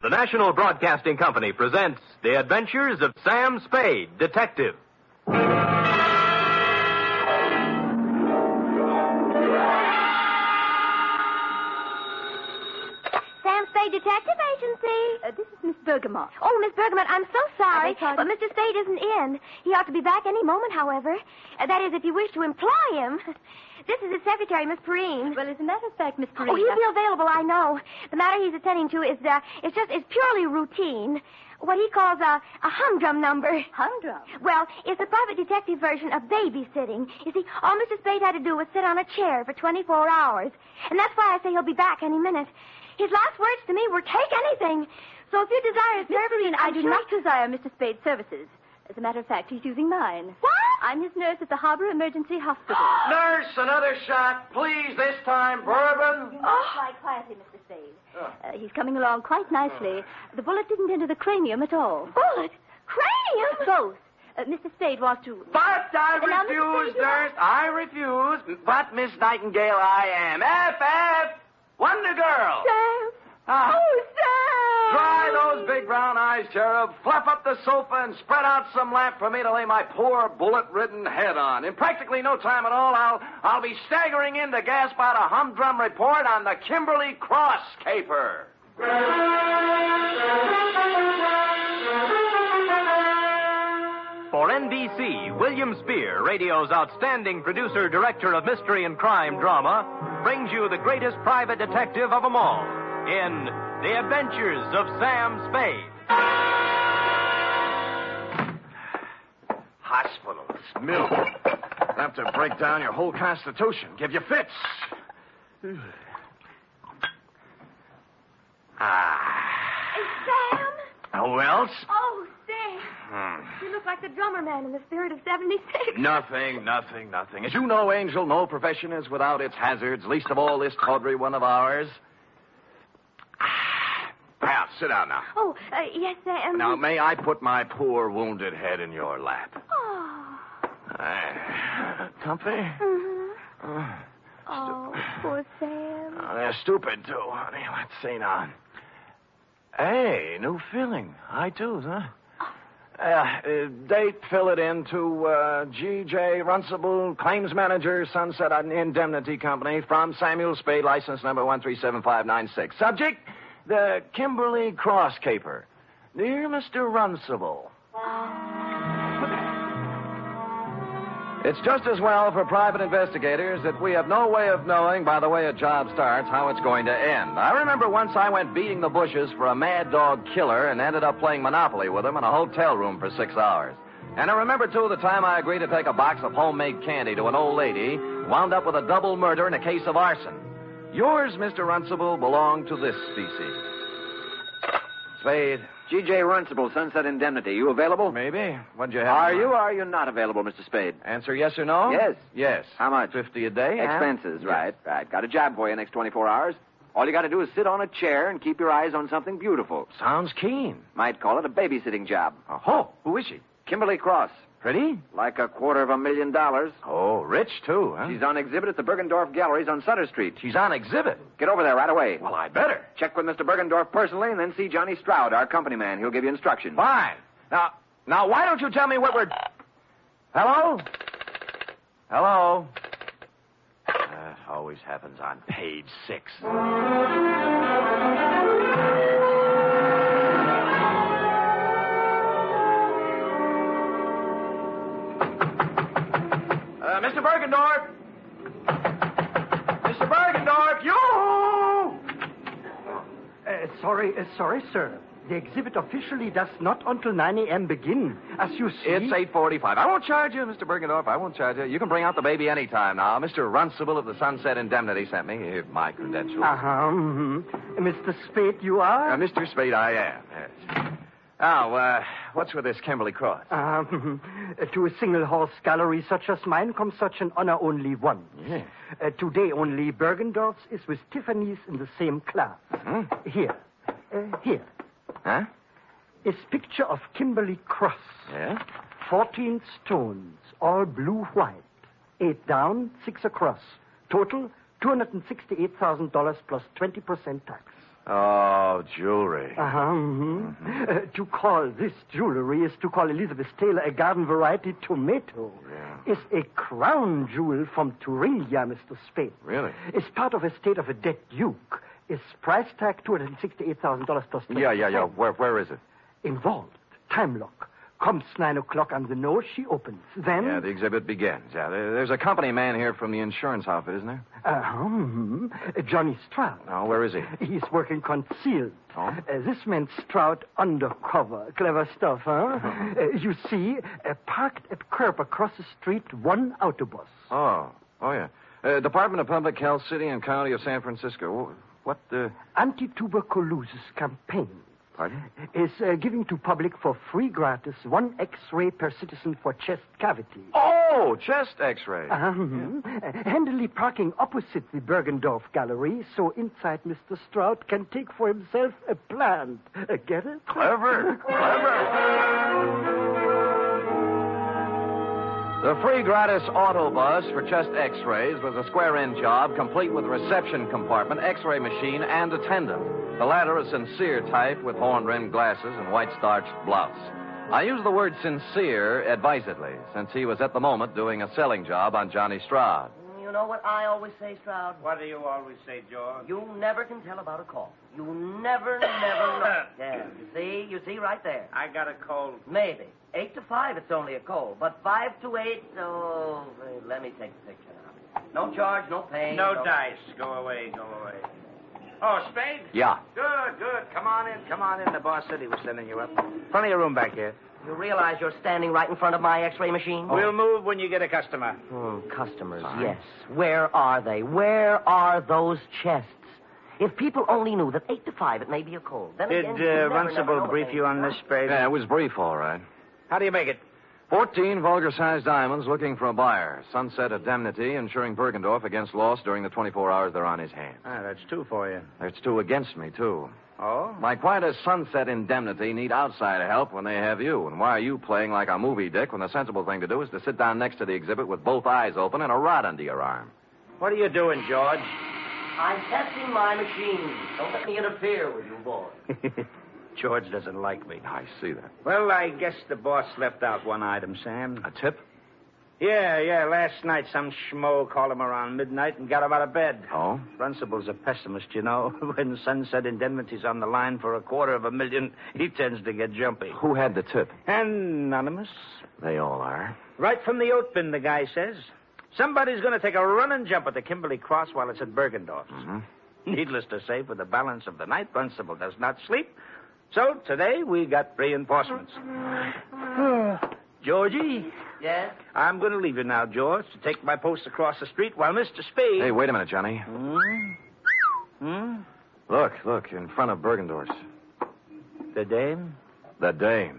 The National Broadcasting Company presents The Adventures of Sam Spade, Detective. Sam Spade Detective Agency. This is Miss Bergamot. Oh, Miss Bergamot, I'm so sorry, I but Mr. Spade isn't in. He ought to be back any moment, however. That is, if you wish to employ him. This is his secretary, Miss Perrine. Well, as a matter of fact, Miss Perrine... Oh, he'll be available, I know. The matter he's attending to is purely routine. What he calls a humdrum number. Humdrum? Well, it's a private detective version of babysitting. You see, all Mr. Spade had to do was sit on a chair for 24 hours. And that's why I say he'll be back any minute. His last words to me were, take anything. So if you desire his services... I do not desire Mr. Spade's services. As a matter of fact, he's using mine. What? I'm his nurse at the Harbor Emergency Hospital. Nurse, another shot. Please, this time, bourbon. You must lie quietly, Mr. Spade. He's coming along quite nicely. The bullet didn't enter the cranium at all. Bullet? Cranium? Both. Mr. Spade wants to... But I Now, Mr. refuse, Spade, nurse. I refuse. But, Miss Nightingale, I am. F.F. Wonder Girl. Sam. Ah. Oh, Sam. Dry those big brown eyes, Cherub. Fluff up the sofa and spread out some lamp for me to lay my poor bullet-ridden head on. In practically no time at all, I'll be staggering in to gasp out a humdrum report on the Kimberly Cross caper. For NBC, William Spear, radio's outstanding producer-director of mystery and crime drama, brings you the greatest private detective of them all in The Adventures of Sam Spade. Hospitals, milk. Enough to break down your whole constitution, give you fits. Sam? Who else? Oh, Sam. You look like the drummer man in the Spirit of 76. Nothing. As you know, Angel, no profession is without its hazards, least of all this tawdry one of ours. Now, sit down now. Oh, yes, Sam. Now, may I put my poor wounded head in your lap? Oh. Comfy? Mm-hmm. Oh, poor Sam. Oh, they're stupid, too, honey. Let's see now. Hey, new filling. High twos, huh? Date, fill it in to G.J. Runcible, Claims Manager, Sunset Indemnity Company, from Samuel Spade, license number 1375596. Subject, the Kimberly Cross caper. Dear Mr. Runcible. It's just as well for private investigators that we have no way of knowing, by the way a job starts, how it's going to end. I remember once I went beating the bushes for a mad dog killer and ended up playing Monopoly with him in a hotel room for 6 hours. And I remember, too, the time I agreed to take a box of homemade candy to an old lady, wound up with a double murder and a case of arson. Yours, Mr. Runcible, belong to this species. Spade. G.J. Runcible, Sunset Indemnity. You available? Maybe. What'd you have? Are you or are you not available, Mr. Spade? Answer yes or no? Yes. Yes. How much? 50 a day. Expenses, Yes. right. Got a job for you next 24 hours. All you got to do is sit on a chair and keep your eyes on something beautiful. Sounds keen. Might call it a babysitting job. Oh, who is she? Kimberly Cross. Pretty? Like $250,000. Oh, rich, too, huh? She's on exhibit at the Bergendorf Galleries on Sutter Street. She's on exhibit. Get over there right away. Well, I better. Check with Mr. Bergendorf personally and then see Johnny Stroud, our company man. He'll give you instructions. Fine. Now, why don't you tell me what we're... Hello? Hello? Always happens on page 6. Mr. Bergendorf! Mr. Bergendorf, you! Sorry, sir. The exhibit officially does not until 9 a.m. begin. As you see... It's 8:45. I won't charge you, Mr. Bergendorf. I won't charge you. You can bring out the baby any time now. Mr. Runcible of the Sunset Indemnity sent me. Here's my credentials. Mr. Spade, you are? Mr. Spade, I am, yes. Now, what's with this Kimberly Cross? To a single-horse gallery such as mine comes such an honor only once. Yes. Today only Bergendorf's is with Tiffany's in the same class. Mm-hmm. Here. Huh? Is picture of Kimberly Cross. Yeah? 14 stones, all blue-white. 8 down, 6 across. Total, $268,000 plus 20% tax. Oh, jewelry. To call this jewelry is to call Elizabeth Taylor a garden variety tomato. Yeah. Is a crown jewel from Thuringia, Mr. Spade. Really? Is part of a estate of a dead duke. Is price tag $268,000 plus. Yeah. Where is it? Involved. Time lock. Comes 9 o'clock on the nose, she opens. Then... Yeah, the exhibit begins. Yeah, there's a company man here from the insurance outfit, isn't there? Johnny Stroud. Oh, where is he? He's working concealed. Oh? This man Stroud undercover. Clever stuff, huh? You see, parked at curb across the street, one autobus. Oh, yeah. Department of Public Health, City and County of San Francisco. What, Anti-tuberculosis campaign. Pardon? Is giving to public for free gratis 1 X-ray per citizen for chest cavity. Oh, chest X-ray. Handily parking opposite the Bergendorf Gallery, so inside Mr. Stroud can take for himself a plant. Get it? Clever. The free gratis autobus for chest X-rays was a square-end job, complete with reception compartment, X-ray machine, and attendant. The latter a sincere type with horn-rimmed glasses and white-starched blouse. I use the word sincere advisedly, since he was at the moment doing a selling job on Johnny Stroud. You know what I always say, Stroud? What do you always say, George? You never can tell about a call. You never know. Yeah, you see right there. I got a cold. Maybe. 8 to 5, it's only a cold. But 5 to 8, oh, let me take the picture now. No charge, no pay. No dice. Go away. Oh, Spade? Yeah. Good. Come on in. The boss said he was sending you up. Plenty of room back here. You realize you're standing right in front of my X-ray machine? We'll move when you get a customer. Customers, yes. Where are they? Where are those chests? If people only knew that 8 to 5 it may be a cold. Then Did Runcible brief you on this, Spade? Yeah, it was brief, all right. How do you make it? 14 vulgar-sized diamonds looking for a buyer. Sunset indemnity insuring Bergendorf against loss during the 24 hours they're on his hands. That's 2 for you. That's 2 against me, too. Oh? My clients Sunset Indemnity need outsider help when they have you. And why are you playing like a movie dick when the sensible thing to do is to sit down next to the exhibit with both eyes open and a rod under your arm? What are you doing, George? I'm testing my machine. Don't let me interfere with you, boy. George doesn't like me. I see that. Well, I guess the boss left out one item, Sam. A tip? Yeah. Last night, some schmo called him around midnight and got him out of bed. Oh? Runcible's a pessimist, you know. When Sunset Indemnity's on the line for $250,000, he tends to get jumpy. Who had the tip? Anonymous. They all are. Right from the oat bin, the guy says. Somebody's going to take a running jump at the Kimberly Cross while it's at Bergendorf's. Mm-hmm. Needless to say, for the balance of the night, Runcible does not sleep. So today we got reinforcements. Georgie? Yes? I'm going to leave you now, George, to take my post across the street while Mr. Spade... Hey, wait a minute, Johnny. Look, in front of Bergendorf's. The dame? The dame.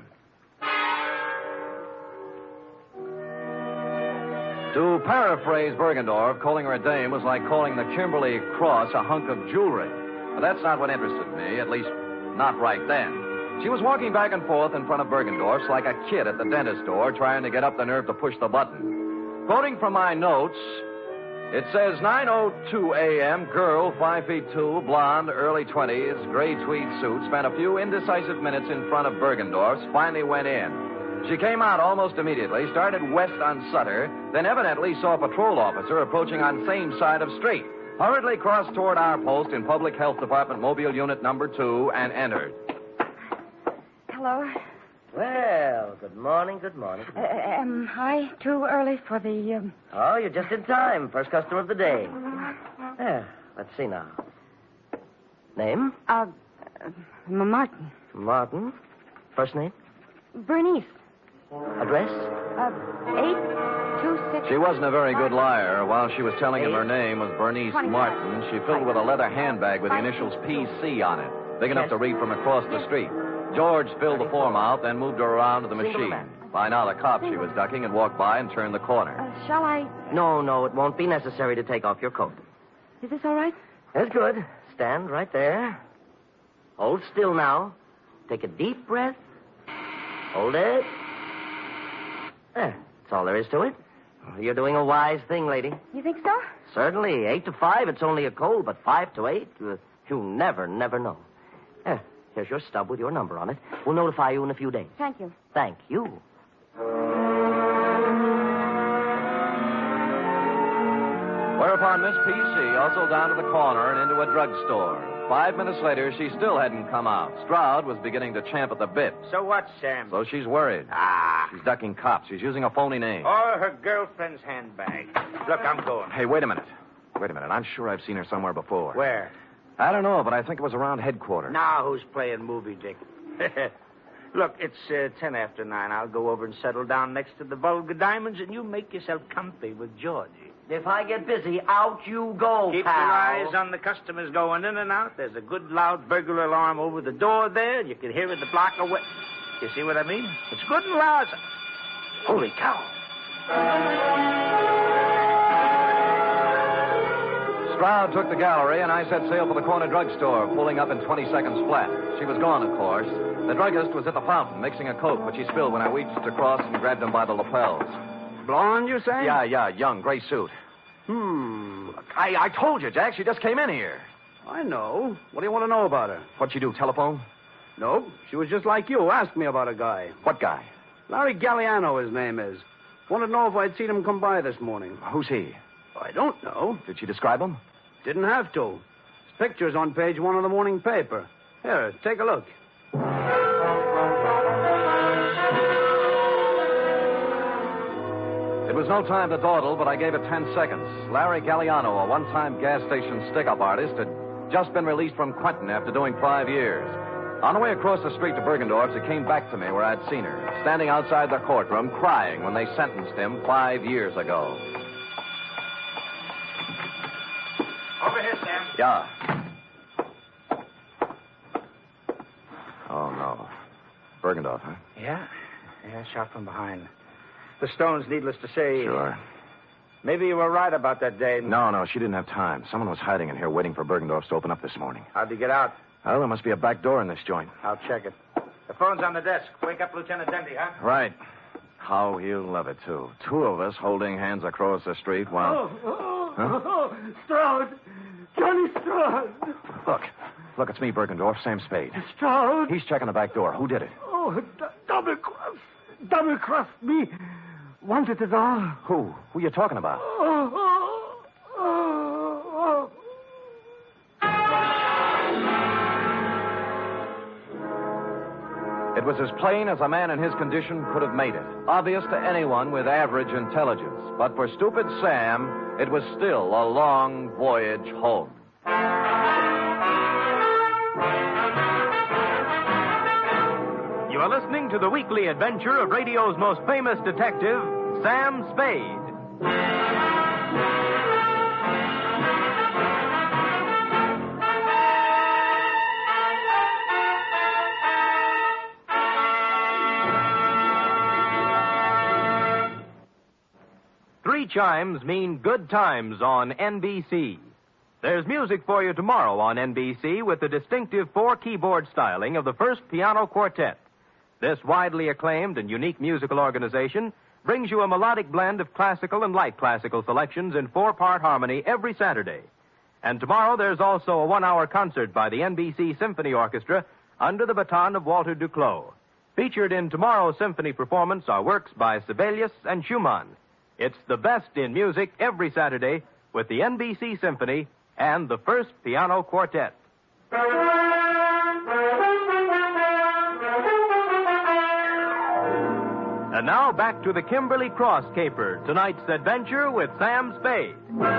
To paraphrase Bergendorf, calling her a dame was like calling the Kimberly Cross a hunk of jewelry. But that's not what interested me, at least not right then. She was walking back and forth in front of Bergendorf's like a kid at the dentist door trying to get up the nerve to push the button. Quoting from my notes, it says 9:02 a.m., girl, 5'2", blonde, early 20s, gray tweed suit, spent a few indecisive minutes in front of Bergendorf's, finally went in. She came out almost immediately, started west on Sutter, then evidently saw a patrol officer approaching on same side of street, hurriedly crossed toward our post in Public Health Department Mobile Unit number 2 and entered. Hello. Well, good morning. Am I too early for the... Oh, you're just in time. First customer of the day. There, let's see now. Name? Martin. Martin. First name? Bernice. Address? 826... She wasn't a very good liar. While she was telling him her name was Bernice Martin, she filled with a leather handbag with the initials PC on it, big enough to read from across the street. George filled the form out, then moved her around to the machine. By now, the cop she was ducking had walked by and turned the corner. Shall I... No, it won't be necessary to take off your coat. Is this all right? That's good. Stand right there. Hold still now. Take a deep breath. Hold it. There. That's all there is to it. You're doing a wise thing, lady. You think so? Certainly. 8 to 5, it's only a cold, but 5 to 8, You never know. Here's your stub with your number on it. We'll notify you in a few days. Thank you. Thank you. Whereupon Miss P.C. hustled down to the corner and into a drugstore. 5 minutes later, she still hadn't come out. Stroud was beginning to champ at the bit. So what, Sam? So she's worried. She's ducking cops. She's using a phony name. Or her girlfriend's handbag. Look, I'm going. Hey, wait a minute. I'm sure I've seen her somewhere before. Where? I don't know, but I think it was around headquarters. Now who's playing movie, Dick? Look, it's 10 after 9. I'll go over and settle down next to the Vulgar Diamonds, and you make yourself comfy with Georgie. If I get busy, out you go, Keep pal. your eyes on the customers going in and out. There's a good loud burglar alarm over the door there, and you can hear it a block away. You see what I mean? It's good and loud. Holy cow. Stroud took the gallery, and I set sail for the corner drugstore, pulling up in 20 seconds flat. She was gone, of course. The druggist was at the fountain, mixing a Coke, which he spilled when I reached across and grabbed him by the lapels. Blonde, you say? Yeah, young, gray suit. I told you, Jack, she just came in here. I know. What do you want to know about her? What'd she do, telephone? No, she was just like you. Asked me about a guy. What guy? Larry Galliano, his name is. Wanted to know if I'd seen him come by this morning. Who's he? I don't know. Did she describe him? Didn't have to. His picture's on page 1 of the morning paper. Here, take a look. It was no time to dawdle, but I gave it 10 seconds. Larry Galliano, a one-time gas station stick-up artist, had just been released from Quentin after doing 5 years. On the way across the street to Bergendorf's, it came back to me where I'd seen her, standing outside the courtroom, crying when they sentenced him 5 years ago. Over here, Sam. Yeah. Oh, no. Bergendorf, huh? Yeah, shot from behind. The stones, needless to say. Sure. Maybe you were right about that day. No, she didn't have time. Someone was hiding in here waiting for Bergendorf's to open up this morning. How'd you get out? Well, there must be a back door in this joint. I'll check it. The phone's on the desk. Wake up Lieutenant Dendy, huh? Right. How he'll love it, too. 2 of us holding hands across the street while... Stroud! Johnny Stroud! Look, it's me, Bergendorf, Sam Spade. Stroud! He's checking the back door. Who did it? Oh, double-crossed me. Wanted it all. Who? Who you talking about? It was as plain as a man in his condition could have made it. Obvious to anyone with average intelligence. But for stupid Sam, it was still a long voyage home. You are listening to the weekly adventure of radio's most famous detective, Sam Spade. Three chimes mean good times on NBC. There's music for you tomorrow on NBC with the distinctive 4-keyboard styling of the First Piano Quartet. This widely acclaimed and unique musical organization brings you a melodic blend of classical and light classical selections in 4-part harmony every Saturday. And tomorrow there's also a 1-hour concert by the NBC Symphony Orchestra under the baton of Walter Duclos. Featured in tomorrow's symphony performance are works by Sibelius and Schumann. It's the best in music every Saturday with the NBC Symphony and the First Piano Quartet. And now back to the Kimberly Cross caper, tonight's adventure with Sam Spade.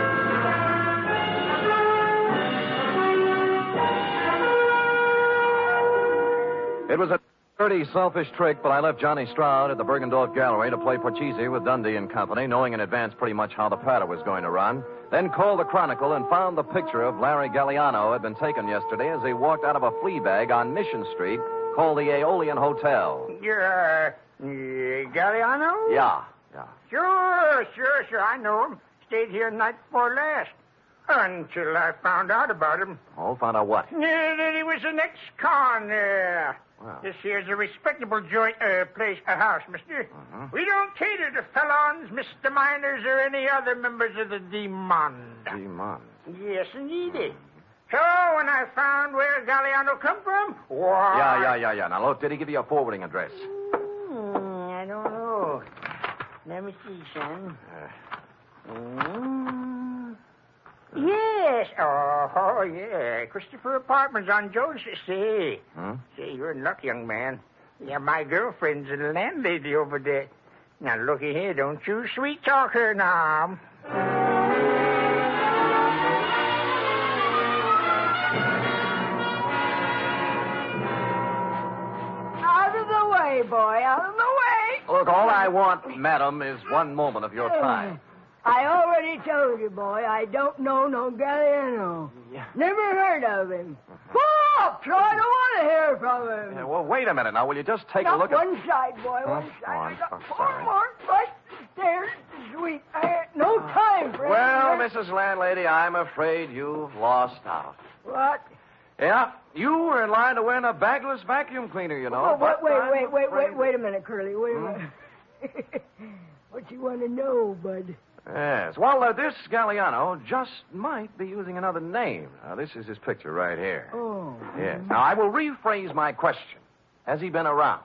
It was a dirty, selfish trick, but I left Johnny Stroud at the Bergendorf Gallery to play Porchese with Dundee and Company, knowing in advance pretty much how the Prater was going to run. Then called the Chronicle and found the picture of Larry Galliano had been taken yesterday as he walked out of a flea bag on Mission Street called the Aeolian Hotel. You're, Galliano? Yeah. Sure. I know him. Stayed here night before last. Until I found out about him. Oh, found out what? That he was an ex-con. Wow. This here's a respectable house, mister. Uh-huh. We don't cater to felons, misdemeanors, or any other members of the demons. Demons. Yes, indeed. So when I found where Galliano come from, why... Yeah. Now, look, did he give you a forwarding address? I don't know. Let me see, son. Yes. Oh, yeah. Christopher Apartments on Jones. See. See, you're in luck, young man. Yeah, my girlfriend's a landlady over there. Now, looky here. Don't you sweet talk her now. Out of the way, boy. Out of the way. Look, all I want, madam, is one moment of your time. I already told you, boy, I don't know no Galliano. Yeah. Never heard of him. Stop! So I don't want to hear from him. Yeah, well, wait a minute now. Will you just take Not a look at... one side, boy, one side. Oh, I got I'm four sorry. more right there. Sweet. I had no time for Well, it. Mrs. Landlady, I'm afraid you've lost out. What? Yeah, you were in line to win a bagless vacuum cleaner, you know. Oh, but wait a minute, Curly. Wait a minute. What you want to know, bud? Yes. Well, this Galliano just might be using another name. Now, this is his picture right here. Oh. Yes. Now, I will rephrase my question. Has he been around?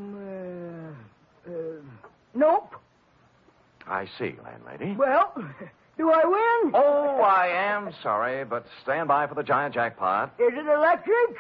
Nope. I see, landlady. Well, do I win? Oh, I am sorry, but stand by for the giant jackpot. Is it electric?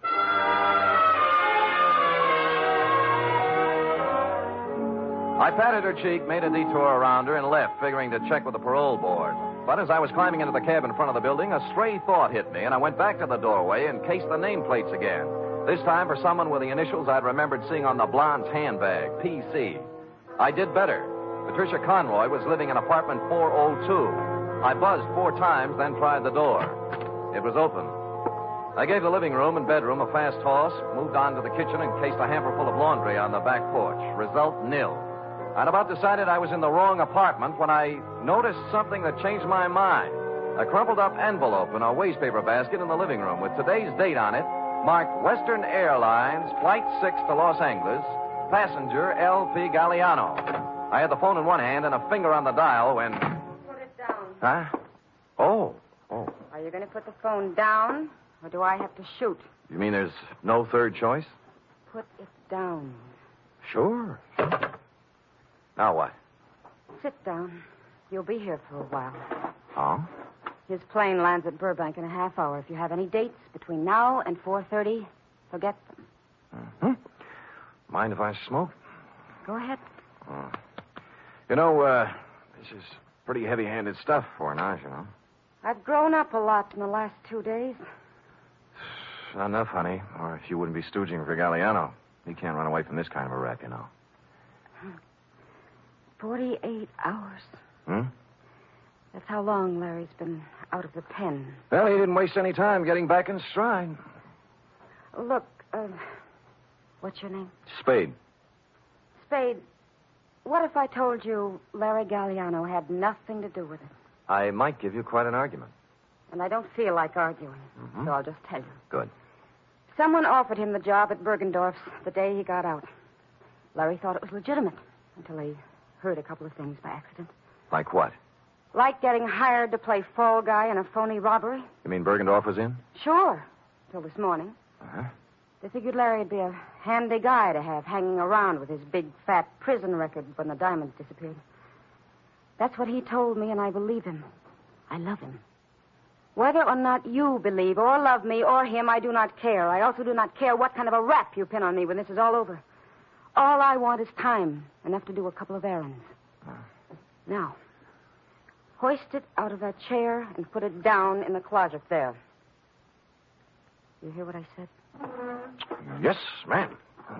I patted her cheek, made a detour around her, and left, figuring to check with the parole board. But as I was climbing into the cab in front of the building, a stray thought hit me, and I went back to the doorway and cased the nameplates again. This time for someone with the initials I'd remembered seeing on the blonde's handbag, PC. I did better. Patricia Conroy was living in apartment 402. I buzzed 4 times, then tried the door. It was open. I gave the living room and bedroom a fast toss, moved on to the kitchen, and cased a hamper full of laundry on the back porch. Result, nil. I'd about decided I was in the wrong apartment when I noticed something that changed my mind. A crumpled up envelope in a wastepaper basket in the living room with today's date on it, marked Western Airlines, Flight 6 to Los Angeles, passenger L.P. Galliano. I had the phone in one hand and a finger on the dial when... Put it down. Huh? Oh. Are you going to put the phone down, or do I have to shoot? You mean there's no third choice? Put it down. Sure. Now what? Sit down. You'll be here for a while. Oh? His plane lands at Burbank in a half hour. If you have any dates between now and 4:30, forget them. Mm-hmm. Mind if I smoke? Go ahead. Oh. You know, this is pretty heavy-handed stuff for an Ange, you know. I've grown up a lot in the last 2 days. Not enough, honey. Or if you wouldn't be stooging for Galliano. He can't run away from this kind of a rap, you know. 48 hours. Hmm? That's how long Larry's been out of the pen. Well, he didn't waste any time getting back in stride. Look, what's your name? Spade. Spade, what if I told you Larry Galliano had nothing to do with it? I might give you quite an argument. And I don't feel like arguing, so I'll just tell you. Good. Someone offered him the job at Bergendorf's the day he got out. Larry thought it was legitimate until he heard a couple of things by accident. Like what? Like getting hired to play fall guy in a phony robbery. You mean Bergendorf was in? Sure, till this morning. Uh-huh. They figured Larry'd be a handy guy to have hanging around with his big, fat prison record when the diamonds disappeared. That's what he told me, and I believe him. I love him. Whether or not you believe or love me or him, I do not care. I also do not care what kind of a rap you pin on me when this is all over. All I want is time, enough to do a couple of errands. Now, hoist it out of that chair and put it down in the closet there. You hear what I said? Yes, ma'am.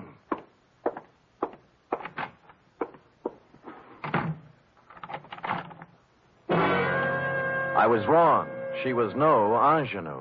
I was wrong. She was no ingenue.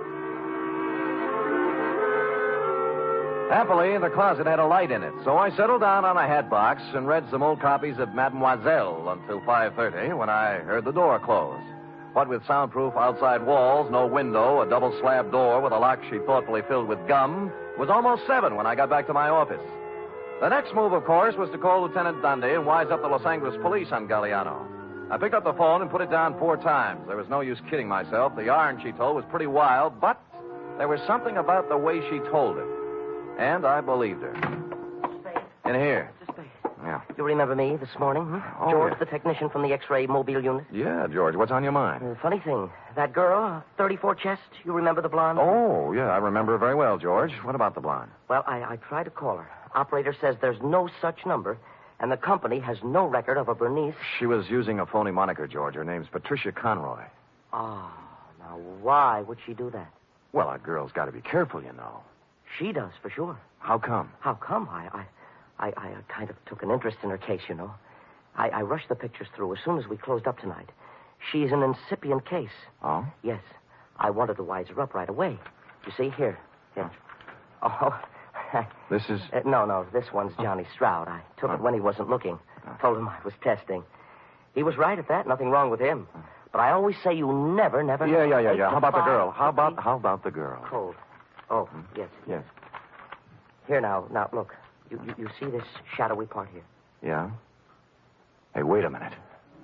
Happily, the closet had a light in it, so I settled down on a hat box and read some old copies of Mademoiselle until 5:30 when I heard the door close. What with soundproof outside walls, no window, a double slab door with a lock she thoughtfully filled with gum, it was almost 7 when I got back to my office. The next move, of course, was to call Lieutenant Dundee and wise up the Los Angeles police on Galliano. I picked up the phone and put it down 4 times. There was no use kidding myself. The yarn she told was pretty wild, but there was something about the way she told it. And I believed her. Spade. In here. Mr. Spade. Yeah. You remember me this morning, huh? Oh, George, yeah. the technician from the X-ray mobile unit. Yeah, George. What's on your mind? Funny thing, that girl, 34 chest, you remember the blonde? Oh, yeah, I remember her very well, George. What about the blonde? Well, I tried to call her. Operator says there's no such number, and the company has no record of a Bernice. She was using a phony moniker, George. Her name's Patricia Conroy. Oh, now why would she do that? Well, a girl's got to be careful, you know. She does, for sure. How come? How come? I kind of took an interest in her case, you know. I rushed the pictures through as soon as we closed up tonight. She's an incipient case. Oh? Yes. I wanted to wise her up right away. You see, here. Oh. This is... No, this one's Johnny Stroud. I took it when he wasn't looking. Told him I was testing. He was right at that. Nothing wrong with him. But I always say you never... Yeah. How about the girl? How about the girl? Cold. Oh, yes. Yes. Here, now, look. You see this shadowy part here? Yeah? Hey, wait a minute.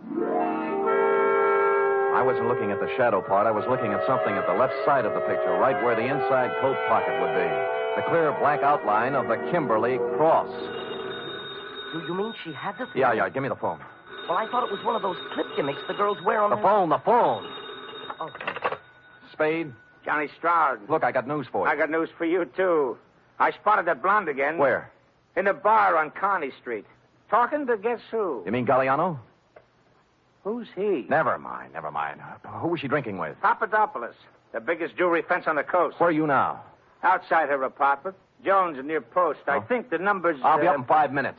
I wasn't looking at the shadow part. I was looking at something at the left side of the picture, right where the inside coat pocket would be. The clear black outline of the Kimberly cross. You mean she had the thing? Yeah. Give me the phone. Well, I thought it was one of those clip gimmicks the girls wear on the phone. Oh. Spade? Johnny Stroud. Look, I got news for you. I got news for you, too. I spotted that blonde again. Where? In a bar on Kearney Street. Talking to guess who? You mean Galliano? Who's he? Never mind. Who was she drinking with? Papadopoulos, the biggest jewelry fence on the coast. Where are you now? Outside her apartment. Jones near Post. I think the number's... I'll be up in 5 minutes.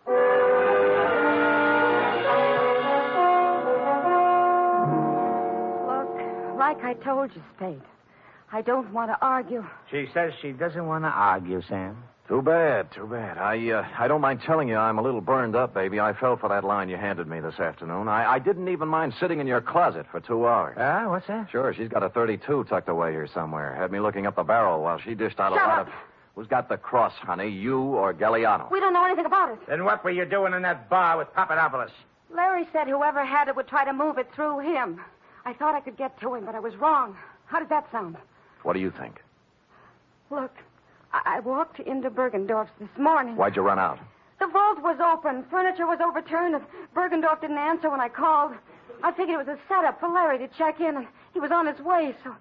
Look, like I told you, Spade, I don't want to argue. She says she doesn't want to argue, Sam. Too bad. I don't mind telling you I'm a little burned up, baby. I fell for that line you handed me this afternoon. I didn't even mind sitting in your closet for 2 hours. What's that? Sure, she's got a .32 tucked away here somewhere. Had me looking up the barrel while she dished out a lot of... Who's got the cross, honey? You or Galliano? We don't know anything about it. Then what were you doing in that bar with Papadopoulos? Larry said whoever had it would try to move it through him. I thought I could get to him, but I was wrong. How does that sound? What do you think? Look, I walked into Bergendorf's this morning. Why'd you run out? The vault was open. Furniture was overturned, and Bergendorf didn't answer when I called. I figured it was a setup for Larry to check in, and he was on his way, so...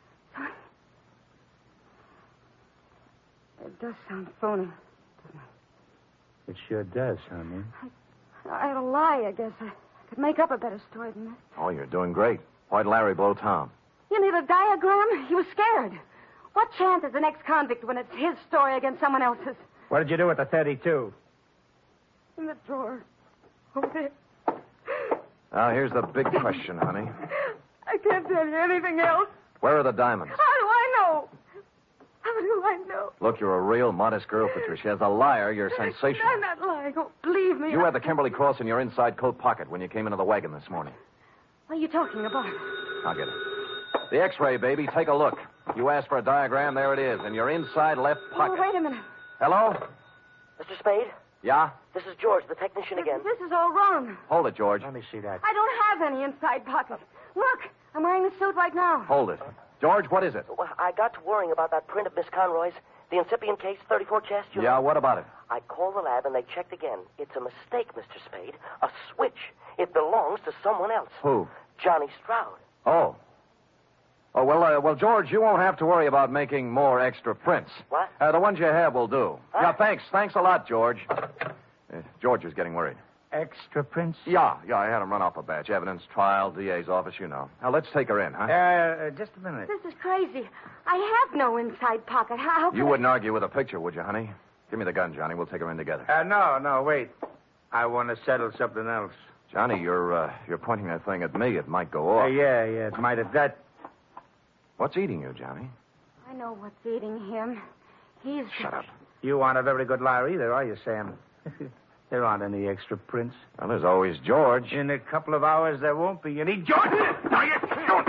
It does sound phony, doesn't it? It sure does, honey. I had a lie, I guess. I could make up a better story than that. Oh, you're doing great. Why'd Larry blow Tom? You need a diagram? He was scared. What chance is an ex-convict when it's his story against someone else's? What did you do with the .32? In the drawer. Over there. Now, here's the big question, honey. I can't tell you anything else. Where are the diamonds? How do I know? How do I know? Look, you're a real modest girl, Patricia. As a liar, you're sensational. I'm not lying. Oh, believe me. You had the Kimberly cross in your inside coat pocket when you came into the wagon this morning. What are you talking about? I'll get it. The X-ray, baby. Take a look. You asked for a diagram. There it is, in your inside left pocket. Oh, wait a minute. Hello? Mr. Spade? Yeah? This is George, the technician again. This is all wrong. Hold it, George. Let me see that. I don't have any inside pocket. Look, I'm wearing the suit right now. Hold it. George, what is it? Well, I got to worrying about that print of Miss Conroy's, the incipient case, 34 chest. Yeah, what about it? I called the lab and they checked again. It's a mistake, Mr. Spade. A switch. It belongs to someone else. Who? Johnny Stroud. Oh. Oh, well, George, you won't have to worry about making more extra prints. What? The ones you have will do. Huh? Yeah, thanks. Thanks a lot, George. George is getting worried. Extra prints? Yeah, I had him run off a batch. Evidence, trial, DA's office, you know. Now, let's take her in, huh? Just a minute. This is crazy. I have no inside pocket. How can You wouldn't argue with a picture, would you, honey? Give me the gun, Johnny. We'll take her in together. No, wait. I want to settle something else. Johnny, you're pointing that thing at me. It might go off. Yeah, it might have that. What's eating you, Johnny? I know what's eating him. He's... Shut up. You aren't a very good liar either, are you, Sam? There aren't any extra prints. Well, there's always George. In a couple of hours, there won't be any. George! No, you don't!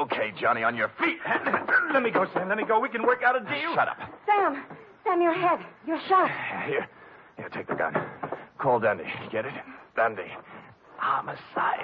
Okay, Johnny, on your feet. Let me go, Sam. Let me go. We can work out a deal. Shut up. Sam, you're hit. You're shot. Here, take the gun. Call Dandy. Get it? Dandy. Homicide.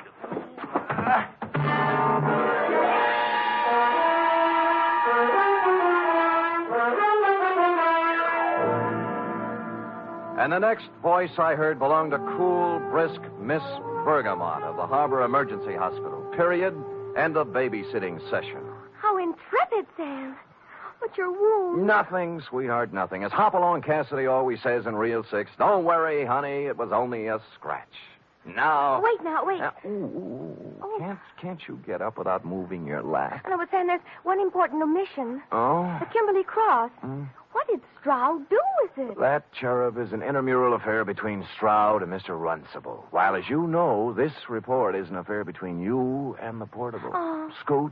And the next voice I heard belonged to cool, brisk Miss Bergamot of the Harbor Emergency Hospital. Period. End of babysitting session. How intrepid, Sam. But your wound. Nothing, sweetheart, nothing. As Hopalong Cassidy always says in Reel 6, don't worry, honey, it was only a scratch. Now... Wait. Can't you get up without moving your lap? No, but Sam, there's one important omission. Oh? The Kimberly Cross. What did Stroud do with it? That, cherub, is an intramural affair between Stroud and Mr. Runcible. While, as you know, this report is an affair between you and the portable. Oh. Scoot.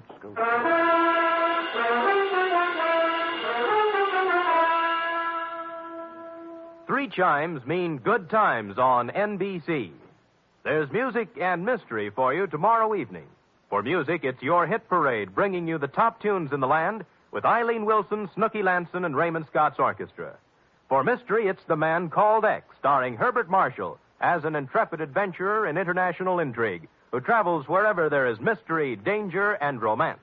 3 chimes mean good times on NBC. There's music and mystery for you tomorrow evening. For music, it's your hit parade, bringing you the top tunes in the land with Eileen Wilson, Snooky Lanson, and Raymond Scott's orchestra. For mystery, it's The Man Called X, starring Herbert Marshall as an intrepid adventurer in international intrigue who travels wherever there is mystery, danger, and romance.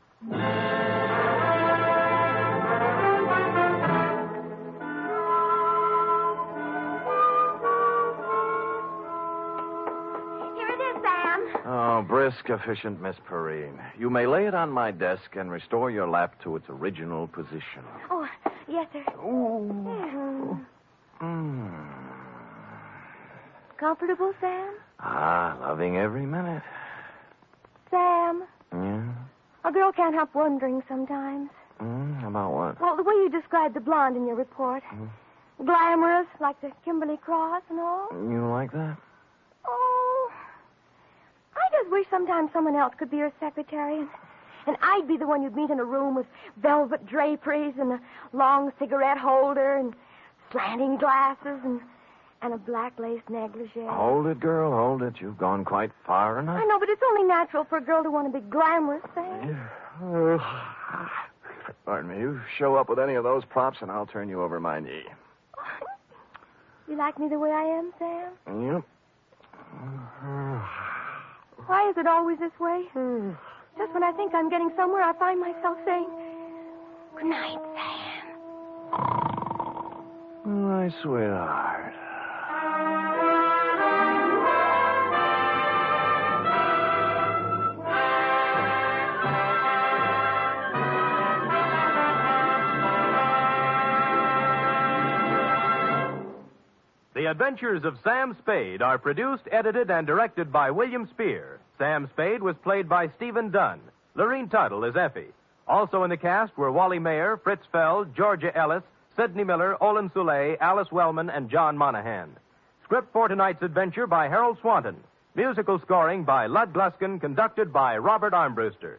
Oh, brisk, efficient Miss Perrine. You may lay it on my desk and restore your lap to its original position. Oh, yes, sir. Ooh. Comfortable, Sam? Loving every minute. Sam? Yeah? A girl can't help wondering sometimes. About what? Well, the way you described the blonde in your report. Glamorous, like the Kimberly Cross and all. You like that? Oh, I just wish sometimes someone else could be your secretary, and I'd be the one you'd meet in a room with velvet draperies and a long cigarette holder and slanting glasses and a black lace negligee. Hold it, girl, hold it. You've gone quite far enough. I know, but it's only natural for a girl to want to be glamorous, Sam. Pardon me. You show up with any of those props, and I'll turn you over my knee. You like me the way I am, Sam? Yep. Why is it always this way? Just when I think I'm getting somewhere, I find myself saying, "Good night, Sam." My sweetheart. The Adventures of Sam Spade are produced, edited, and directed by William Spear. Sam Spade was played by Stephen Dunn. Lorene Tuttle is Effie. Also in the cast were Wally Mayer, Fritz Feld, Georgia Ellis, Sidney Miller, Olin Soule, Alice Wellman, and John Monahan. Script for tonight's adventure by Harold Swanton. Musical scoring by Lud Gluskin, conducted by Robert Armbruster.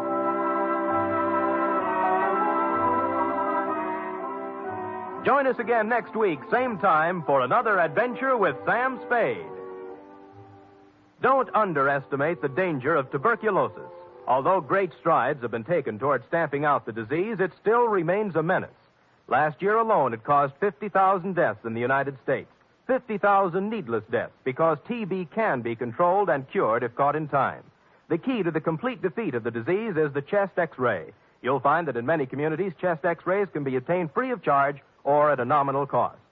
Join us again next week, same time, for another adventure with Sam Spade. Don't underestimate the danger of tuberculosis. Although great strides have been taken toward stamping out the disease, it still remains a menace. Last year alone, it caused 50,000 deaths in the United States. 50,000 needless deaths, because TB can be controlled and cured if caught in time. The key to the complete defeat of the disease is the chest X-ray. You'll find that in many communities, chest X-rays can be obtained free of charge or at a nominal cost.